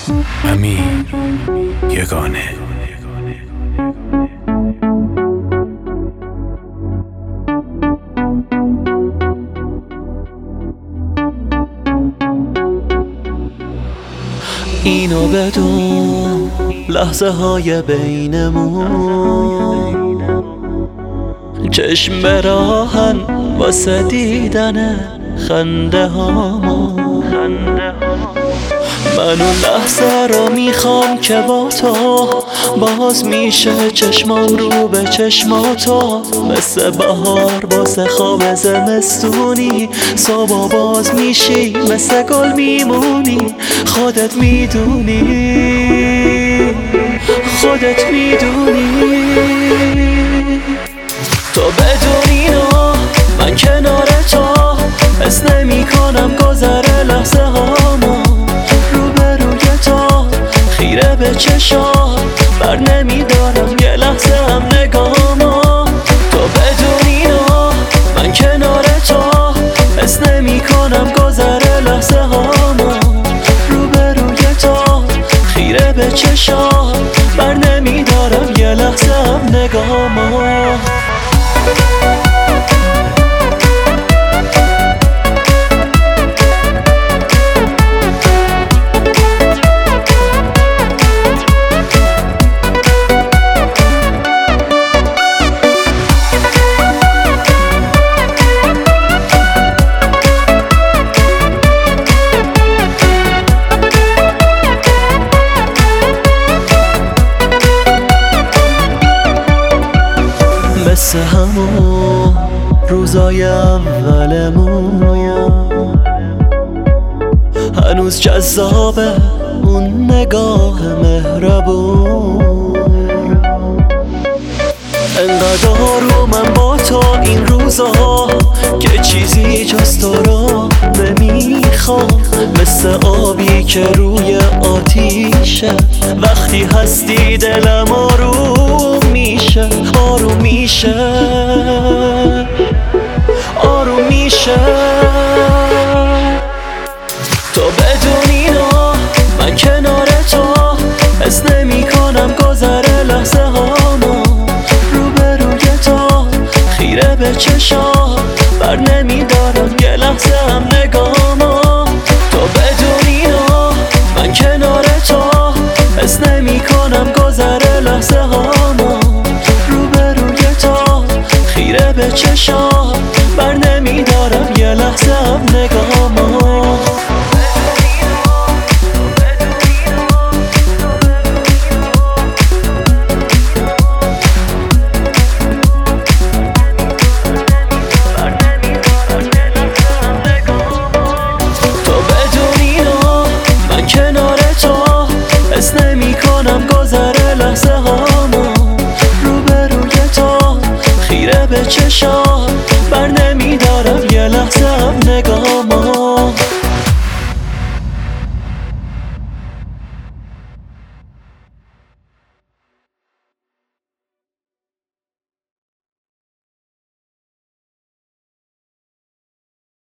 امیر یگانه. اینو بدون لحظه های بینمون چشم به راهن واسه دیدن خنده هامون. من اون لحظه رو میخوام که با تو باز میشه چشمام رو به چشماتو، مثل بهار واسه خواب زمستونی صبح باز میشی مثل گل میمونی. خودت میدونی تو بدون اینا من کنار تو حس نمی کنم گذره لحظه هامو. روبروی تو خیره به چشات بر نمیدارم یه لحظه هم نگامو. تو بدون اینا من کنار تو حس نمی کنم گذره لحظه هامو. روبروی تو خیره به چشات بر نمیدارم یه لحظه هم نگامو. مثل همون روزای اولمون هنوز جذابه اون نگاه مهربون. انقدر آرومم با تو این روزا که چیزی جز تو رو نمیخوام. مثل آبی که روی آتیشه وقتی هستی دلم آروم میشه آروم میشه. تو بدون اینا من کنار تو حس نمی کنم گذره لحظه هامو. روبروی تو خیره به چشات بر نمیدارم یه لحظه هم نگامو. تو بدون اینا من کنار تو حس نمی کنم گذره لحظه هامو. روبروی تو خیره به چشات بر نمیدارم یه لحظه هم نگامو. نمی کنم گذره لحظه هامو. روبروی تو خیره به چشات بر نمیدارم یه لحظه